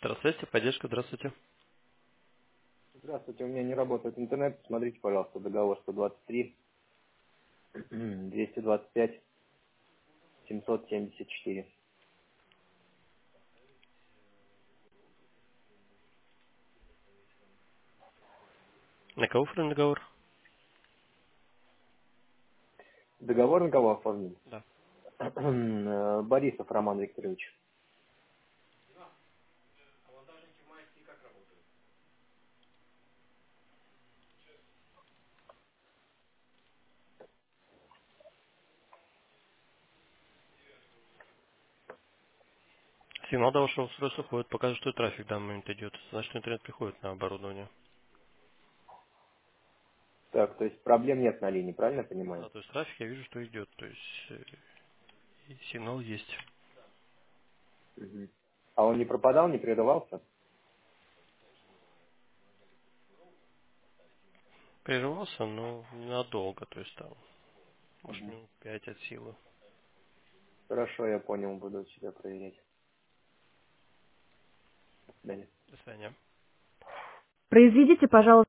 Здравствуйте, поддержка, здравствуйте. Здравствуйте, у меня не работает интернет. Смотрите, пожалуйста, договор 123, 225, 774. На кого оформлен договор? Договор на кого оформлен? Да. Борисов Роман Викторович. Сигнал до вашего устройства ходит, показывает, что и трафик в данный момент идет. Значит, интернет приходит на оборудование. Так, то есть проблем нет на линии, правильно я понимаю? Да, то есть трафик я вижу, что идет. То есть и сигнал есть. Мгм. А он не пропадал, не прерывался? Прервался, но ненадолго. То есть там, может, Мгм. минут 5 от силы. Хорошо, я понял, буду себя проверять. До свидания. До свидания. Произведите, пожалуйста,